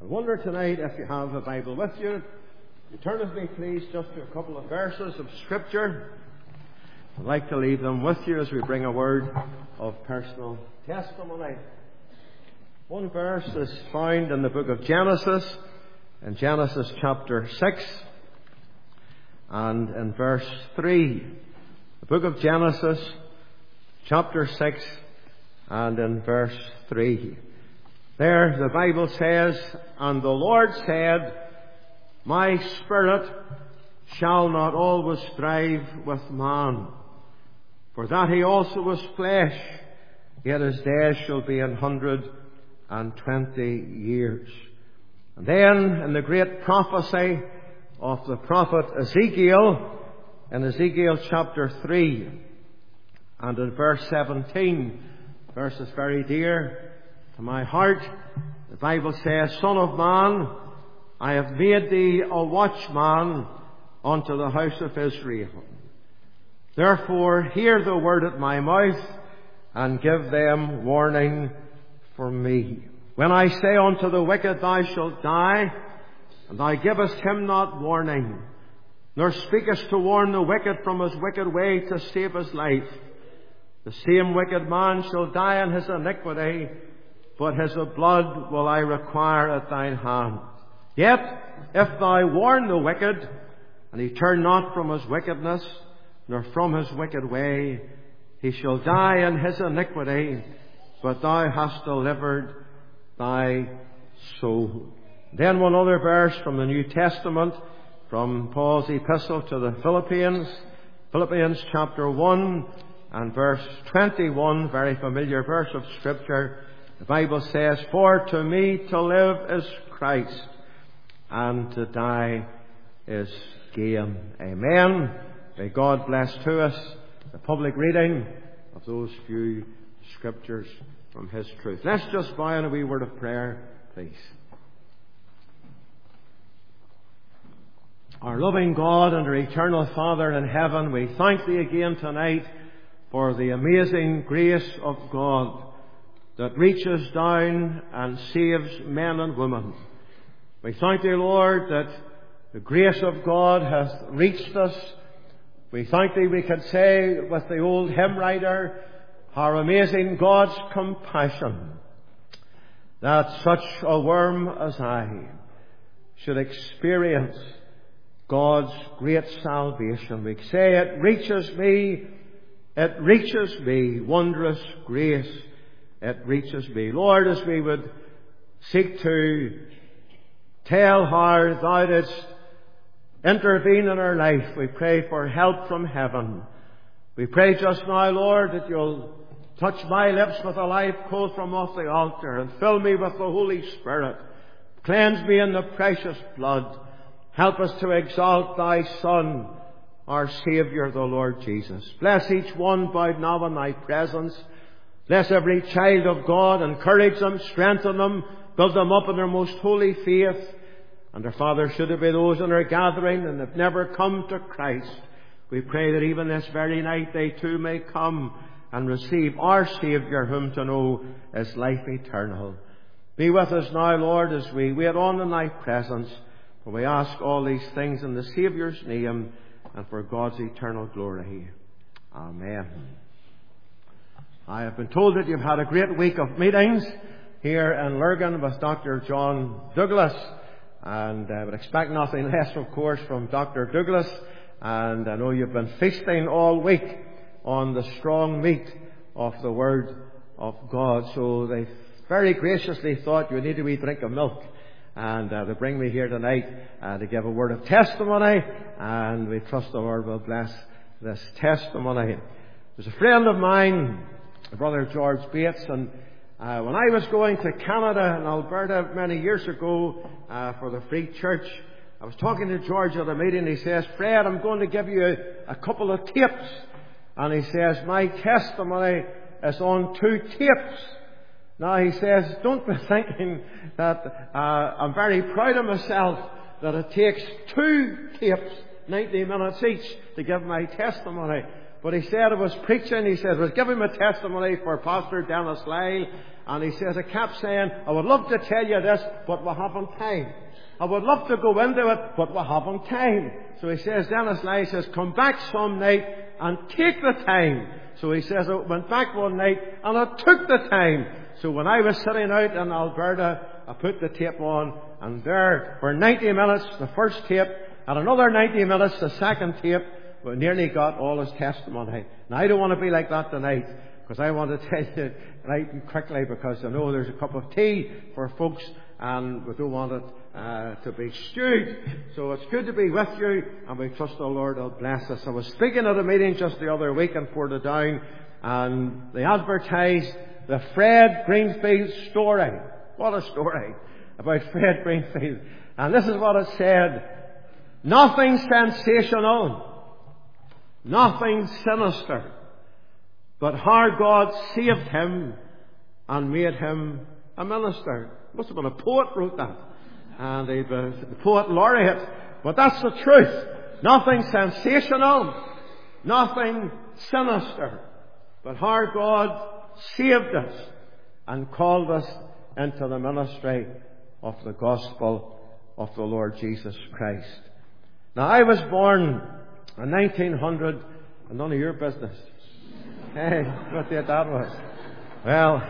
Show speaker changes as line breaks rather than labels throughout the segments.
wonder tonight if you have a Bible with you. You turn with me, please, just to a couple of verses of Scripture. I'd like to leave them with you as we bring a word of personal testimony. One verse is found in the book of Genesis, in Genesis chapter 6, and in verse 3. The book of Genesis, chapter 6, and in verse 3. There the Bible says, "And the Lord said, My spirit shall not always strive with man, for that he also was flesh, yet his days shall be 120 years. And then in the great prophecy of the prophet Ezekiel, in Ezekiel chapter 3, and in verse 17, verse is very dear to my heart, the Bible says, "Son of man, I have made thee a watchman unto the house of Israel. Therefore hear the word at my mouth, and give them warning for me. When I say unto the wicked, Thou shalt die, and thou givest him not warning, nor speakest to warn the wicked from his wicked way to save his life, the same wicked man shall die in his iniquity, but his blood will I require at thine hand. Yet, if thou warn the wicked, and he turn not from his wickedness, nor from his wicked way, he shall die in his iniquity, but thou hast delivered thy soul." Then one other verse from the New Testament, from Paul's epistle to the Philippians chapter 1 and verse 21, very familiar verse of Scripture. The Bible says, "For to me to live is Christ, and to die is gain." Amen. May God bless to us the public reading of those few Scriptures from His truth. Let's just bow in a wee word of prayer, please. Our loving God and our eternal Father in heaven, we thank Thee again tonight for the amazing grace of God that reaches down and saves men and women. We thank Thee, Lord, that the grace of God hath reached us. We thank Thee, we could say with the old hymn writer, how amazing God's compassion, that such a worm as I should experience God's great salvation. We say, it reaches me, wondrous grace, it reaches me. Lord, as we would seek to tell how Thou didst intervene in our life, we pray for help from heaven. We pray just now, Lord, that You'll touch my lips with a live coal from off the altar and fill me with the Holy Spirit. Cleanse me in the precious blood. Help us to exalt Thy Son, our Saviour, the Lord Jesus. Bless each one bowed now in Thy presence. Bless every child of God. Encourage them, strengthen them, build them up in their most holy faith. And our Father, should it be those in our gathering and have never come to Christ, we pray that even this very night they too may come and receive our Saviour, whom to know is life eternal. Be with us now, Lord, as we wait on in Thy presence. For we ask all these things in the Saviour's name and for God's eternal glory. Amen. I have been told that you've had a great week of meetings here in Lurgan with Dr. John Douglas. And I would expect nothing less, of course, from Dr. Douglas. And I know you've been feasting all week on the strong meat of the Word of God. So they very graciously thought you need a wee drink of milk. And they bring me here tonight to give a word of testimony. And we trust the Lord will bless this testimony. There's a friend of mine, Brother George Bates, and when I was going to Canada and Alberta many years ago for the Free Church, I was talking to George at a meeting. He says, "Fred, I'm going to give you a couple of tapes." And he says, "My testimony is on 2 tapes." Now, he says, don't be thinking that I'm very proud of myself that it takes 2 tapes, 90 minutes each, to give my testimony. But he said I was preaching, he said I was giving my testimony for Pastor Dennis Lyle, and he says I kept saying, I would love to tell you this, but we haven't time. I would love to go into it, but we haven't time. So he says, Dennis Lyle says, come back some night and take the time. So he says, I went back one night and I took the time. So when I was sitting out in Alberta, I put the tape on, and there for 90 minutes, the first tape, and another 90 minutes, the second tape, we nearly got all his testimony. Now I don't want to be like that tonight, because I want to tell you right and quickly, because I know there's a cup of tea for folks, and we don't want it to be stewed. So it's good to be with you, and we trust the Lord will bless us. I was speaking at a meeting just the other week in Portadown, and they advertised the Fred Greenfield story. What a story about Fred Greenfield. And this is what it said. Nothing sensational, nothing sinister, but how God saved him and made him a minister. Must have been a poet wrote that. And the poet laureate. But that's the truth. Nothing sensational, nothing sinister, but how God saved us and called us into the ministry of the gospel of the Lord Jesus Christ. Now I was born in 1900, and none of your business. Hey, what date that was? Well,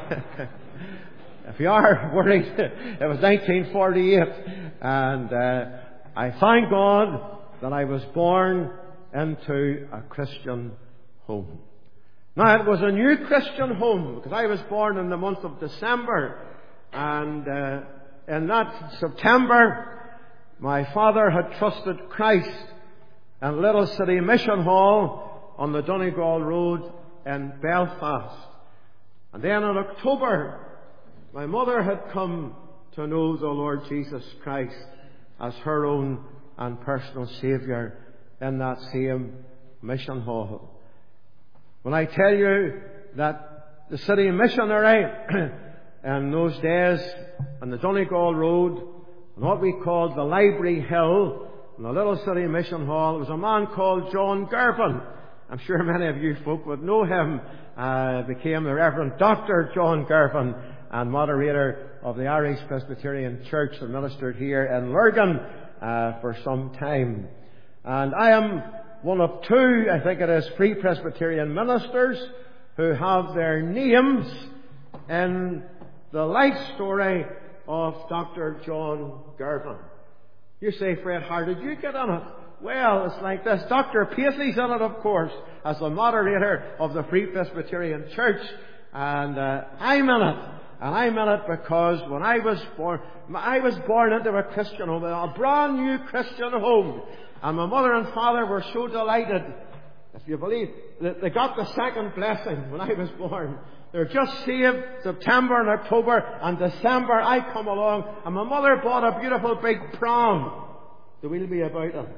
if you are worried, it was 1948, and I thank God that I was born into a Christian home. Now it was a new Christian home, because I was born in the month of December, and in that September my father had trusted Christ in Little City Mission Hall on the Donegal Road in Belfast. And then in October my mother had come to know the Lord Jesus Christ as her own and personal Saviour in that same mission hall. When I tell you that the city missionary in those days on the Donegal Road, on what we called the Library Hill, in the Little City Mission Hall, was a man called John Girvan. I'm sure many of you folk would know him. Became the Reverend Dr. John Girvan, and moderator of the Irish Presbyterian Church, and ministered here in Lurgan for some time. And I am one of two, I think it is, Free Presbyterian ministers who have their names in the life story of Dr. John Girvan. You say, Fred, how did you get on it? Well, it's like this. Dr. Paisley's in it, of course, as the moderator of the Free Presbyterian Church, and I'm in it. And I'm in it because when I was born into a Christian home, a brand new Christian home. And my mother and father were so delighted, if you believe, that they got the second blessing when I was born. They're just saved September and October, and December I come along, and my mother bought a beautiful big pram. The wheel be about it.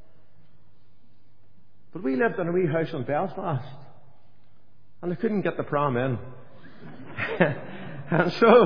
But we lived in a wee house in Belfast, and they couldn't get the pram in. And so,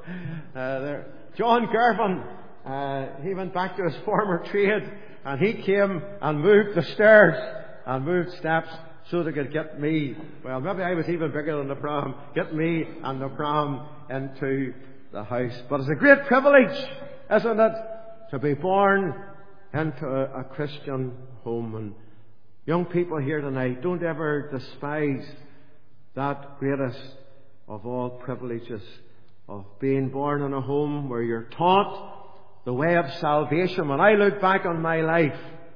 John Girvan, he went back to his former trade, and he came and moved the stairs and moved steps so they could get me, well, maybe I was even bigger than the pram, get me and the pram into the house. But it's a great privilege, isn't it, to be born into a Christian home. And young people here tonight, don't ever despise that greatest of all privileges of being born in a home where you're taught the way of salvation. When I look back on my life,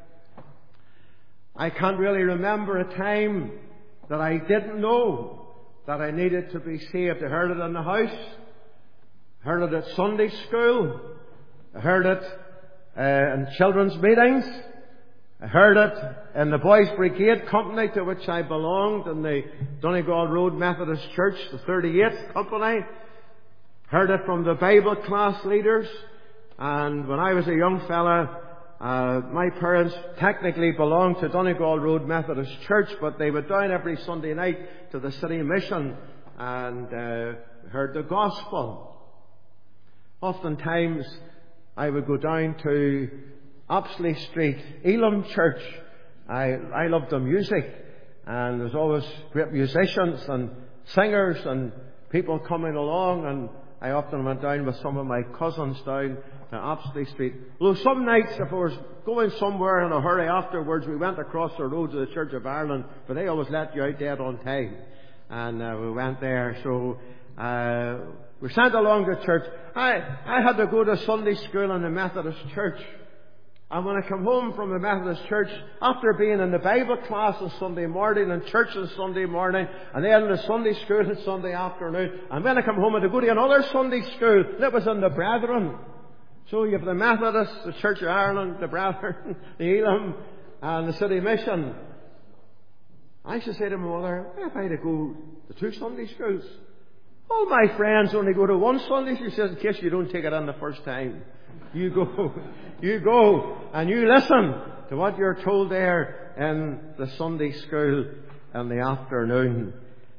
I can't really remember a time that I didn't know that I needed to be saved. I heard it in the house, I heard it at Sunday school, I heard it in children's meetings, I heard it in the Boys Brigade Company to which I belonged, in the Donegal Road Methodist Church, the 38th Company. Heard it from the Bible class leaders. And when I was a young fella, my parents technically belonged to Donegal Road Methodist Church, but they went down every Sunday night to the City Mission and heard the gospel. Oftentimes I would go down to Opsley Street, Elam Church. I loved the music, And there's always great musicians and singers and people coming along, and I often went down with some of my cousins down to Apsley Street. Although some nights, if I was going somewhere in a hurry afterwards, we went across the road to the Church of Ireland, but they always let you out dead on time. And we went there, so we sent along to church. I had to go to Sunday school in the Methodist church. And when I come home from the Methodist church, after being in the Bible class on Sunday morning and church on Sunday morning, and then the Sunday school on Sunday afternoon, and then I come home and I go to another Sunday school that was in the Brethren. So you have the Methodists, the Church of Ireland, the Brethren, the Elam, and the City Mission. I used to say to my mother, "Why have I to go to 2 Sunday schools? All my friends only go to 1 Sunday." She says, "In case you don't take it in the first time. You go, and you listen to what you're told there in the Sunday school in the afternoon."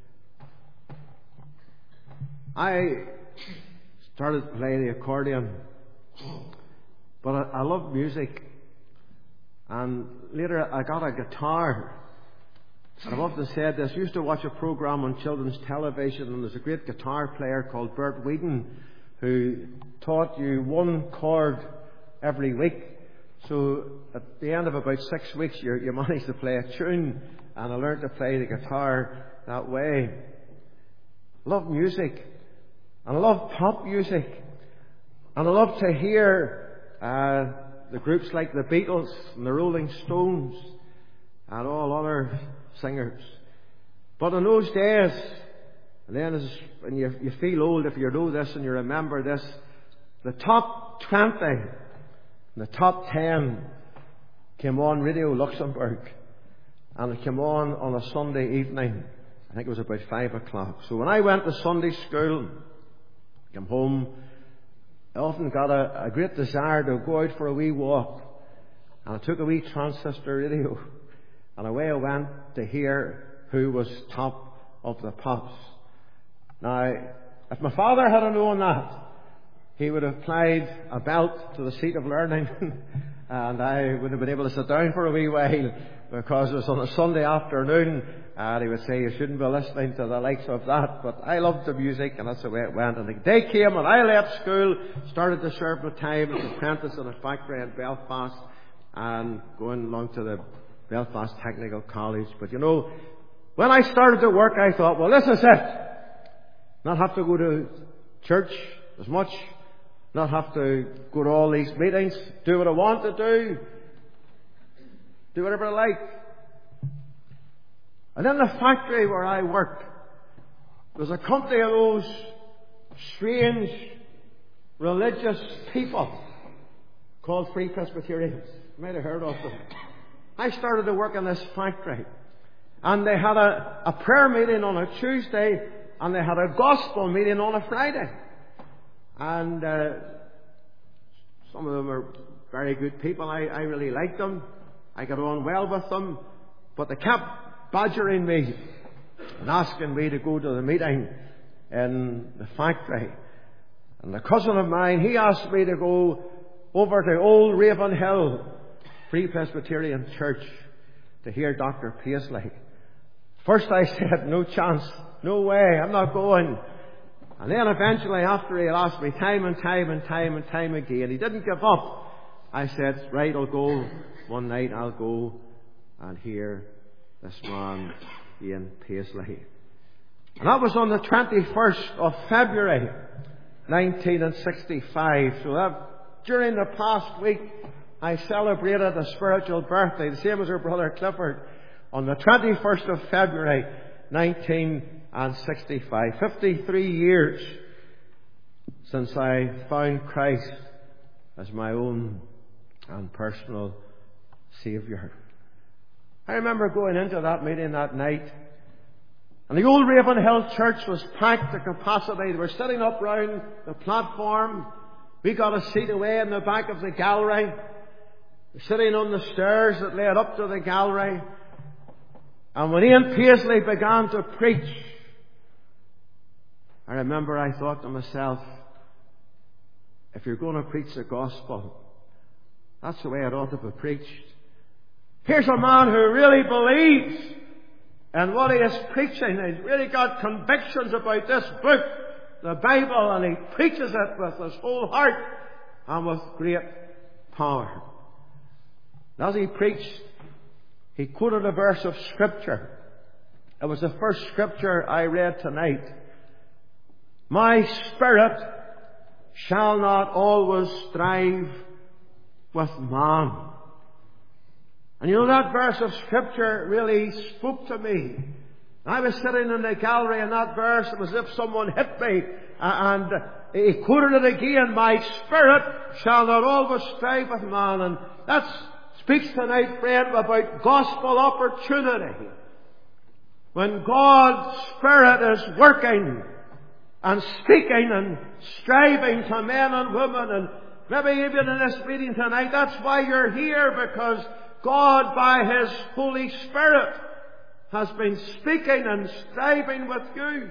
I started to play the accordion, but I love music. And later I got a guitar. And I've often said this. I used to watch a program on children's television, and there's a great guitar player called Bert Wheaton who taught you 1 chord every week. So at the end of about 6 weeks, you managed to play a tune, and I learned to play the guitar that way. I love music, and I love pop music, and I love to hear the groups like the Beatles and the Rolling Stones and all other singers. But in those days, and then when you feel old if you know this and you remember this, the top 20 and the top 10 came on Radio Luxembourg, and it came on a Sunday evening. I think it was about 5 o'clock. So when I went to Sunday school, came home, I often got a great desire to go out for a wee walk, and I took a wee transistor radio, and away I went to hear who was top of the pops. Now, if my father had known that, he would have applied a belt to the seat of learning and I would have been able to sit down for a wee while, because it was on a Sunday afternoon, and he would say, "You shouldn't be listening to the likes of that." But I loved the music, and that's the way it went. And the day came and I left school, started to serve my time as an apprentice in a factory in Belfast, and going along to the Belfast Technical College. But you know, when I started to work, I thought, well, this is it. Not have to go to church as much, not have to go to all these meetings, do what I want to do whatever I like. And in the factory where I worked, there was a company of those strange religious people called Free Presbyterians. You might have heard of them. I started to work in this factory, and they had a prayer meeting on a Tuesday, and they had a gospel meeting on a Friday. And some of them are very good people. I really liked them. I got on well with them. But they kept badgering me and asking me to go to the meeting in the factory. And a cousin of mine, he asked me to go over to Old Ravenhill Free Presbyterian Church to hear Dr. Paisley. First I said, no chance, no way, I'm not going. And then eventually, after he asked me time and time again, he didn't give up. I said, right, I'll go. One night I'll go and hear this man, Ian Paisley. And that was on the 21st of February, 1965. So that, during the past week, I celebrated a spiritual birthday, the same as her brother Clifford, on the 21st of February, 1965. 53 years since I found Christ as my own and personal Saviour. I remember going into that meeting that night, and the Old Ravenhill Church was packed to capacity. They were sitting up round the platform. We got a seat away in the back of the gallery, sitting on the stairs that led up to the gallery. And when Ian Paisley began to preach, I remember I thought to myself, if you're going to preach the gospel, that's the way it ought to be preached. Here's a man who really believes and what he is preaching. He's really got convictions about this book, the Bible, and he preaches it with his whole heart and with great power. As he preached, he quoted a verse of Scripture. It was the first Scripture I read tonight. My spirit shall not always strive with man. And you know, that verse of Scripture really spoke to me. I was sitting in the gallery and that verse, it was as if someone hit me, and he quoted it again, my spirit shall not always strive with man. And that speaks tonight, friend, about gospel opportunity. When God's Spirit is working and speaking and striving to men and women, and maybe even in this meeting tonight, that's why you're here, because God, by His Holy Spirit, has been speaking and striving with you.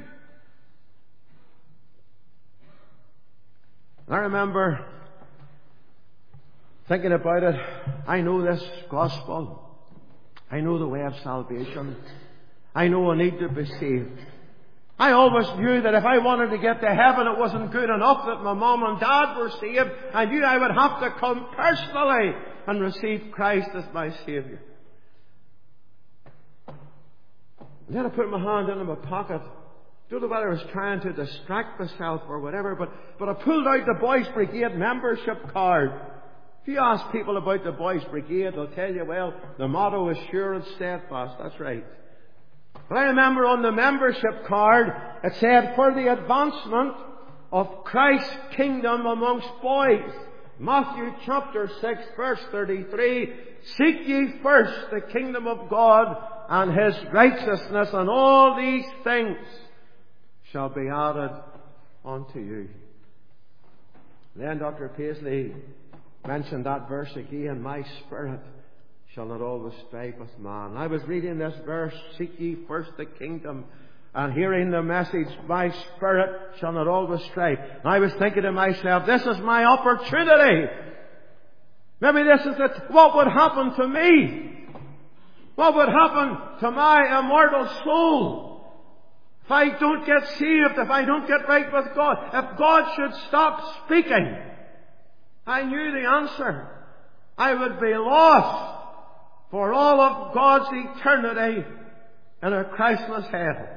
I remember thinking about it. I know this gospel. I know the way of salvation. I know I need to be saved. I always knew that if I wanted to get to heaven, it wasn't good enough that my mom and dad were saved. I knew I would have to come personally and receive Christ as my Saviour. And then I put my hand into my pocket. Don't know whether I was trying to distract myself or whatever, but I pulled out the Boys Brigade membership card. If you ask people about the Boys Brigade, they'll tell you, well, the motto is sure and steadfast. That's right. But I remember on the membership card, it said, for the advancement of Christ's kingdom amongst boys. Matthew chapter 6 verse 33, seek ye first the kingdom of God and His righteousness, and all these things shall be added unto you. Then Dr. Paisley mentioned that verse again, my spirit shall not always strive with man. I was reading this verse, seek ye first the kingdom, and hearing the message, my spirit shall not always strive. And I was thinking to myself, this is my opportunity. Maybe this is it. What would happen to me? What would happen to my immortal soul if I don't get saved, if I don't get right with God? If God should stop speaking, I knew the answer. I would be lost for all of God's eternity in a Christless hell.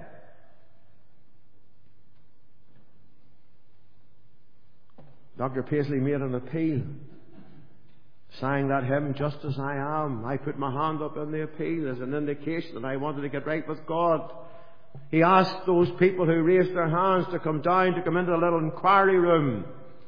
Dr. Paisley made an appeal, sang that hymn, Just As I Am. I put my hand up in the appeal as an indication that I wanted to get right with God. He asked those people who raised their hands to come down, to come into the little inquiry room.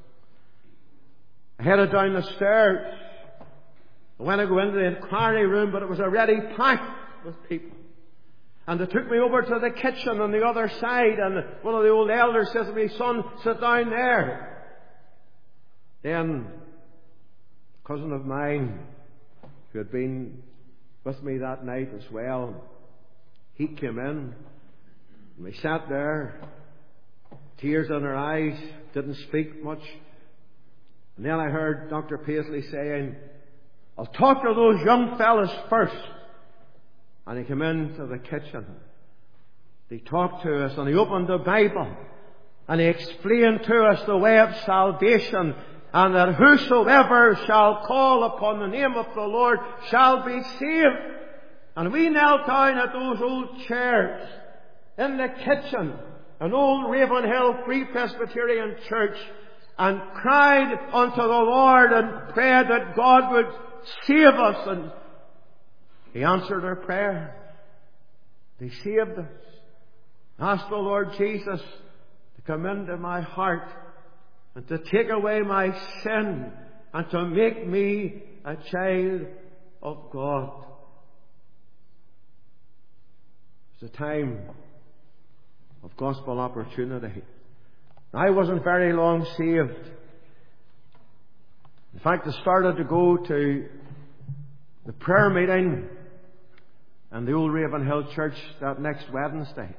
I headed down the stairs. I went to go into the inquiry room, but it was already packed with people. And they took me over to the kitchen on the other side, and one of the old elders says to me, son, sit down there. Then, a cousin of mine, who had been with me that night as well, he came in, and we sat there, tears in our eyes, didn't speak much. And then I heard Dr. Paisley saying, I'll talk to those young fellas first. And he came into the kitchen. He talked to us and he opened the Bible and he explained to us the way of salvation, and that whosoever shall call upon the name of the Lord shall be saved. And we knelt down at those old chairs in the kitchen, an old Ravenhill Free Presbyterian church, and cried unto the Lord and prayed that God would save us. And He answered our prayer. He saved us. Asked the Lord Jesus to come into my heart and to take away my sin and to make me a child of God. It's a time of gospel opportunity. I wasn't very long saved. In fact, I started to go to the prayer meeting in the old Ravenhill church that next Wednesday.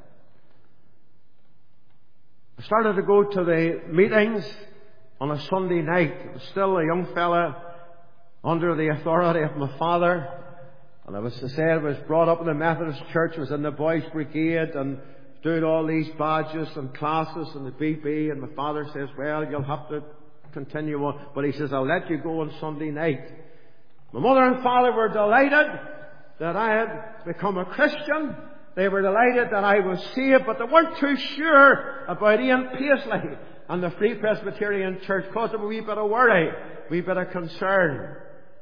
I started to go to the meetings on a Sunday night. I was still a young fella under the authority of my father. And I was brought up in the Methodist Church, was in the Boys Brigade, and doing all these badges and classes and the BB, and my father says, well, you'll have to continue on. But he says, I'll let you go on Sunday night. My mother and father were delighted that I had become a Christian. They were delighted that I was saved, but they weren't too sure about Ian Paisley and the Free Presbyterian Church, caused them a wee bit of worry, a wee bit of concern.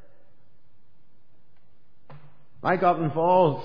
I got involved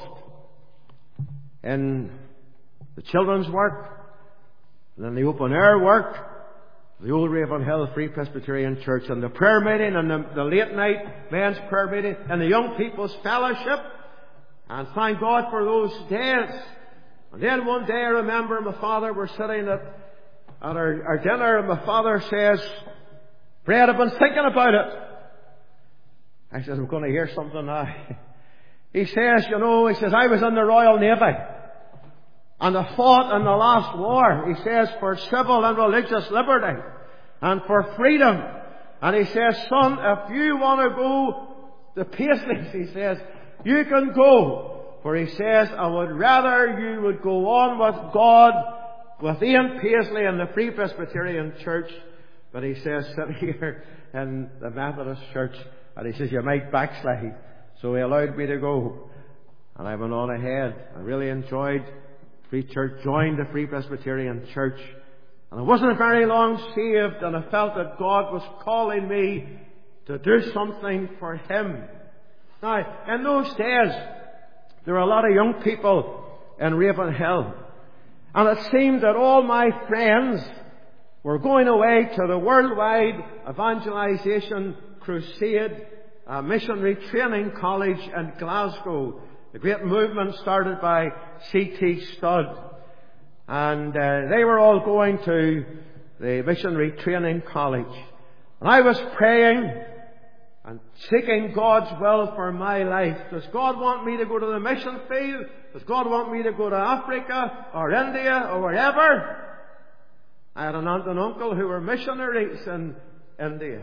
in the children's work, and then the open air work, the old Ravenhill Free Presbyterian Church, and the prayer meeting, and the late night men's prayer meeting, and the young people's fellowship. And thank God for those days. And then one day I remember my father, we're sitting at our dinner, and my father says, Fred, I've been thinking about it. I said, I'm going to hear something now. He says, he says, I was in the Royal Navy. And I fought in the last war, he says, for civil and religious liberty and for freedom. And he says, son, if you want to go to Paisley's, he says, you can go. For he says, I would rather you would go on with God, with Ian Paisley and the Free Presbyterian Church. But he says, sit here in the Methodist Church. And he says, you might backslide. So he allowed me to go. And I went on ahead. I really enjoyed Free Church, joined the Free Presbyterian Church. And I wasn't very long saved, and I felt that God was calling me to do something for Him. Now, in those days, there were a lot of young people in Ravenhill. And it seemed that all my friends were going away to the Worldwide Evangelization Crusade, a missionary training college in Glasgow. The great movement started by C.T. Studd. And they were all going to the missionary training college. And I was praying and seeking God's will for my life. Does God want me to go to the mission field? Does God want me to go to Africa or India or wherever? I had an aunt and uncle who were missionaries in India.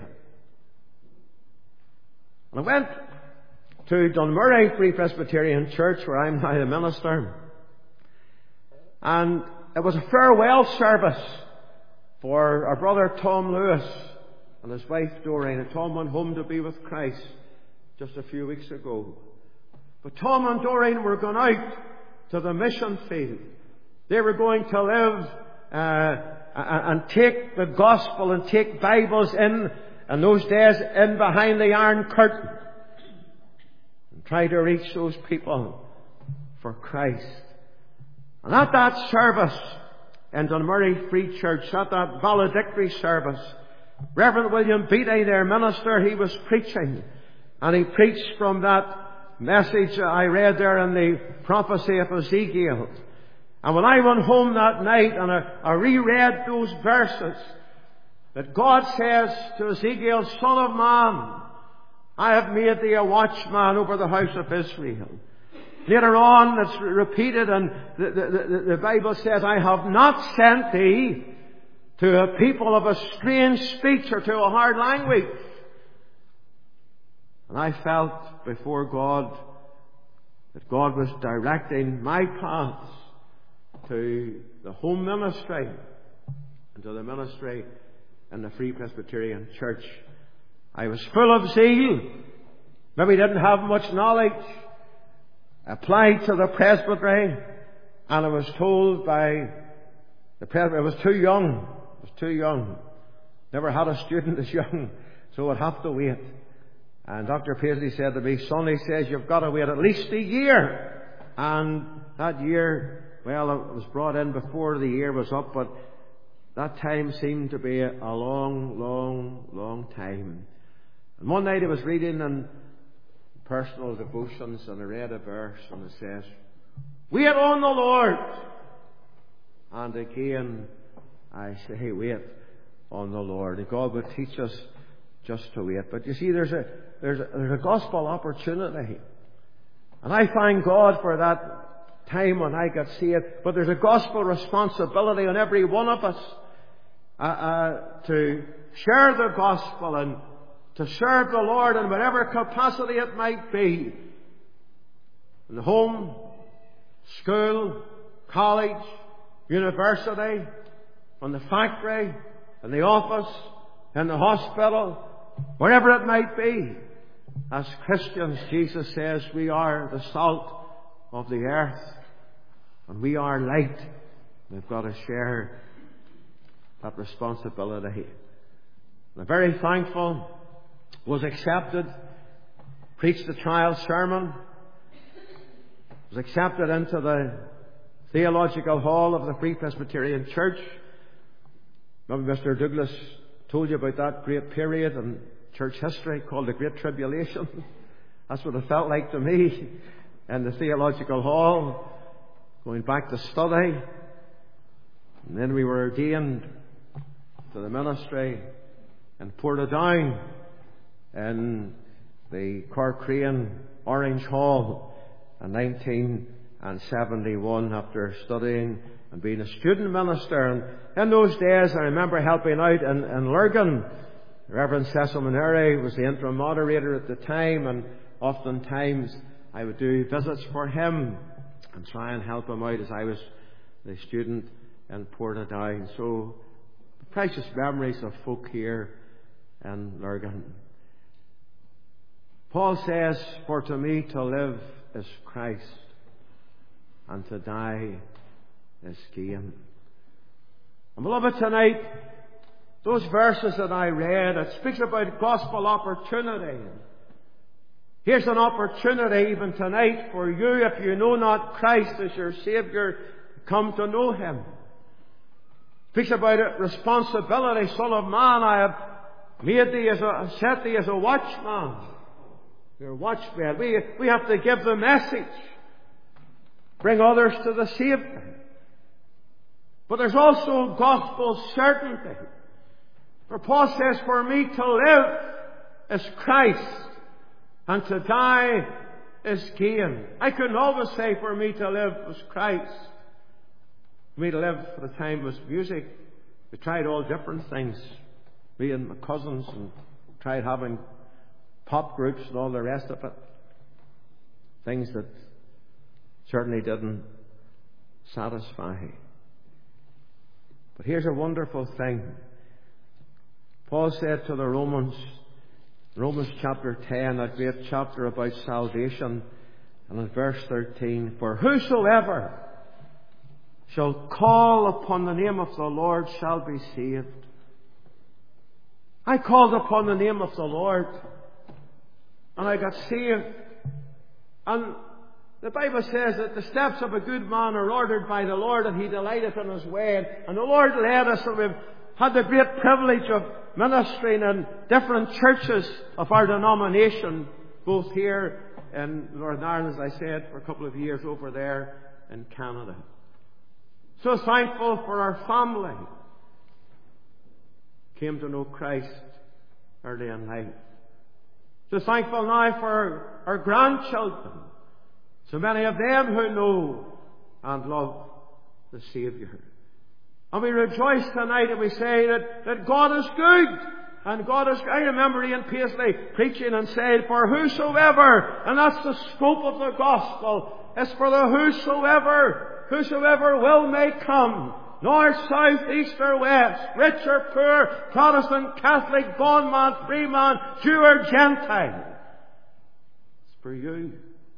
And I went to Dunmurray Free Presbyterian Church, where I'm now the minister. And it was a farewell service for our brother Tom Lewis and his wife Doreen. And Tom went home to be with Christ just a few weeks ago. But Tom and Doreen were going out to the mission field. They were going to live and take the gospel and take Bibles in those days, in behind the Iron Curtain, and try to reach those people for Christ. And at that service in Dunmurray Free Church, at that valedictory service, Reverend William Beattie, their minister, he was preaching. And he preached from that message I read there in the prophecy of Ezekiel. And when I went home that night and I reread those verses, that God says to Ezekiel, Son of man, I have made thee a watchman over the house of Israel. Later on, it's repeated, and the Bible says, I have not sent thee to a people of a strange speech or to a hard language. And I felt before God that God was directing my paths to the home ministry and to the ministry in the Free Presbyterian Church. I was full of zeal. Maybe didn't have much knowledge. Applied to the presbytery, and I was told by the presbytery I was too young. I was too young. Never had a student as young, so I'd have to wait. And Dr. Paisley said to me, son, he says, you've got to wait at least a year. And that year, well, I was brought in before the year was up, but that time seemed to be a long, long, long time. And one night I was reading in personal devotions, and I read a verse, and it says, wait on the Lord. And again, I say, wait on the Lord. And God would teach us just to wait. But you see, there's a gospel opportunity. And I thank God for that time when I got saved. But there's a gospel responsibility on every one of us to share the gospel and to serve the Lord in whatever capacity it might be. in the home, school, college, university, on the factory, in the office, in the hospital, wherever it might be. As Christians, Jesus says, we are the salt of the earth, and we are light. We've got to share that responsibility. I'm very thankful. Was accepted, preached the trial sermon, was accepted into the theological hall of the Free Presbyterian Church. Maybe Mr. Douglas told you about that great period in church history called the Great Tribulation. That's what it felt like to me in the theological hall, going back to study. And then we were ordained to the ministry in Portadown in the Corcrane Orange Hall in 1971 after studying and being a student minister. And in those days I remember helping out in Lurgan. Reverend Cecil Maneri was the interim moderator at the time, and oftentimes I would do visits for him and try and help him out as I was the student in Portadown. So precious memories of folk here in Lurgan. Paul says, for to me to live is Christ, and to die is gain. And beloved, tonight, those verses that I read, it speaks about gospel opportunity. Here's an opportunity even tonight for you, if you know not Christ as your Saviour, come to know Him. It speaks about it, responsibility. Son of man, I have set thee as a watchman. You're watchmen. We have to give the message. Bring others to the Saviour. But there's also gospel certainty. For Paul says, for me to live is Christ, and to die is gain. I couldn't always say for me to live was Christ. For me to live for the time was music. We tried all different things. Me and my cousins, and tried having pop groups and all the rest of it. Things that certainly didn't satisfy. But here's a wonderful thing. Paul said to the Romans chapter 10, that great chapter about salvation, and in verse 13, for whosoever shall call upon the name of the Lord shall be saved. I called upon the name of the Lord, and I got saved. And the Bible says that the steps of a good man are ordered by the Lord, and He delighteth in His way. And the Lord led us, and we've had the great privilege of ministering in different churches of our denomination, both here in Northern Ireland, as I said, for a couple of years over there in Canada. So thankful for our family. Came to know Christ early in life. So thankful now for our grandchildren. So many of them who know and love the Saviour. And we rejoice tonight and we say that God is good. And God is, I remember Ian Paisley preaching and saying, for whosoever, and that's the scope of the gospel, is for the whosoever will may come, north, south, east or west, rich or poor, Protestant, Catholic, bondman, freeman, Jew or Gentile. It's for you.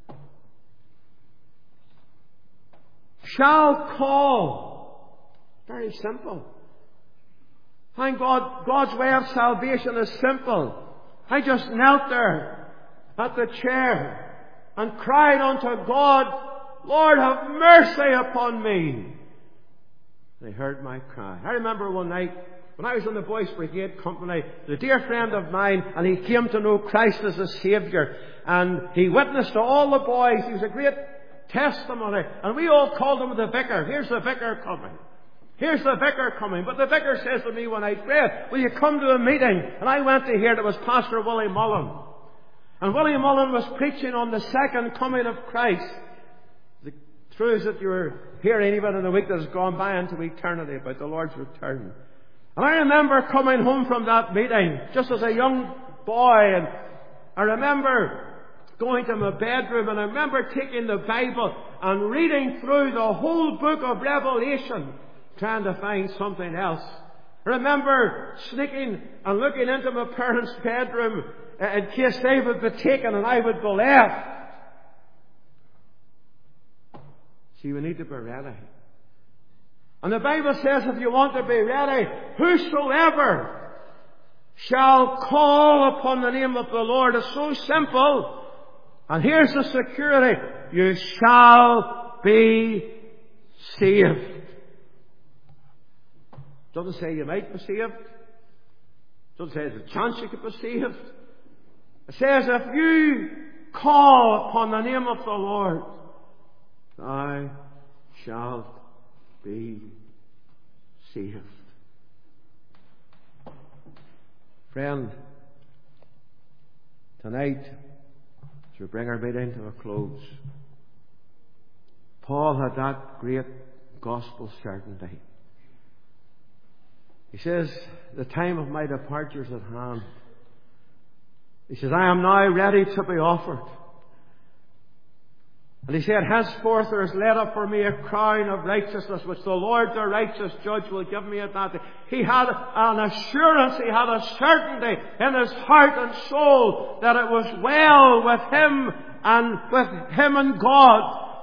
Shall call. Very simple. Thank God, God's way of salvation is simple. I just knelt there at the chair and cried unto God, Lord, have mercy upon me. They heard my cry. I remember one night when I was in the Boys Brigade Company, a dear friend of mine, and he came to know Christ as a Saviour, and he witnessed to all the boys. He was a great testimony, and we all called him the vicar. Here's the vicar coming. Here's the vicar coming. But the vicar says to me one night, Fred, will you come to a meeting? And I went to hear it. It was Pastor Willie Mullen. And Willie Mullen was preaching on the second coming of Christ. The truths that you were hearing even in the week that has gone by into eternity about the Lord's return. And I remember coming home from that meeting just as a young boy, and I remember going to my bedroom, and I remember taking the Bible and reading through the whole book of Revelation, trying to find something else. I remember sneaking and looking into my parents' bedroom in case they would be taken and I would be left. See, we need to be ready. And the Bible says if you want to be ready, whosoever shall call upon the name of the Lord. It's so simple. And here's the security. You shall be saved. It doesn't say you might be saved. It doesn't say there's a chance you could be saved. It says if you call upon the name of the Lord, thou shalt be saved. Friend, tonight, as we bring our meeting to a close, Paul had that great gospel certainty. He says, the time of my departure is at hand. He says, I am now ready to be offered. And he said, henceforth there is laid up for me a crown of righteousness, which the Lord the righteous judge will give me at that day. He had an assurance, he had a certainty in his heart and soul that it was well with him and God.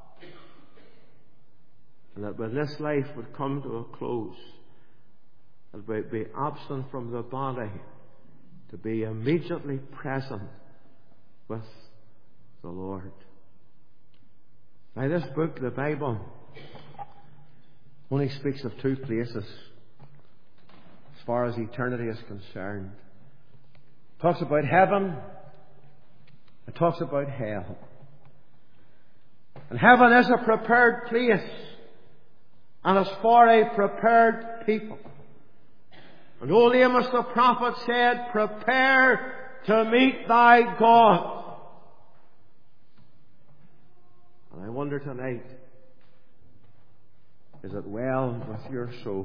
And that when this life would come to a close, it would be absent from the body to be immediately present with the Lord. Now this book, the Bible, only speaks of two places as far as eternity is concerned. It talks about heaven. It talks about hell. And heaven is a prepared place, and it's for a prepared people. And old Amos the prophet said, prepare to meet thy God. And I wonder tonight, is it well with your soul?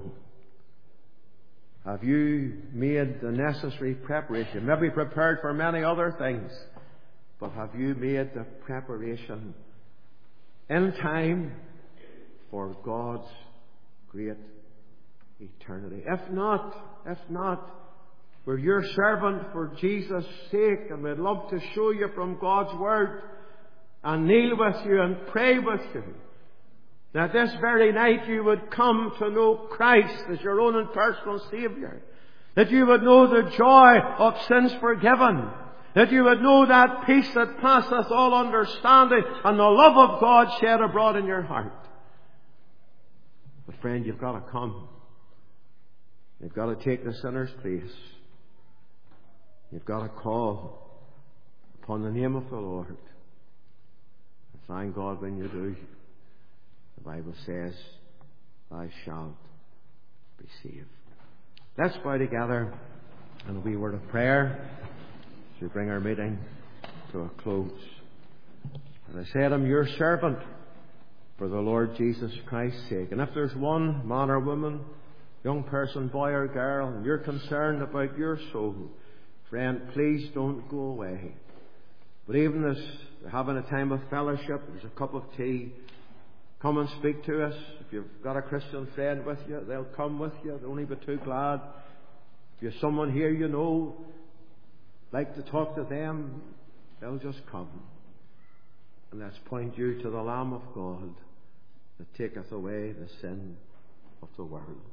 Have you made the necessary preparation? Maybe prepared for many other things, but have you made the preparation in time for God's great eternity? If not, we're your servant for Jesus' sake, and we'd love to show you from God's Word and kneel with you and pray with you that this very night you would come to know Christ as your own and personal Saviour. That you would know the joy of sins forgiven. That you would know that peace that passeth all understanding and the love of God shed abroad in your heart. But friend, you've got to come. You've got to take the sinner's place. You've got to call upon the name of the Lord. And thank God when you do. The Bible says, thou shalt be saved. Let's bow together in a wee word of prayer as we bring our meeting to a close. As I said, I'm your servant for the Lord Jesus Christ's sake. And if there's one man or woman, young person, boy or girl, and you're concerned about your soul, friend, please don't go away. But even as we're having a time of fellowship, there's a cup of tea, come and speak to us. If you've got a Christian friend with you, they'll come with you. They'll only be too glad. If you're someone here you know, like to talk to them, they'll just come. And let's point you to the Lamb of God that taketh away the sin of the world.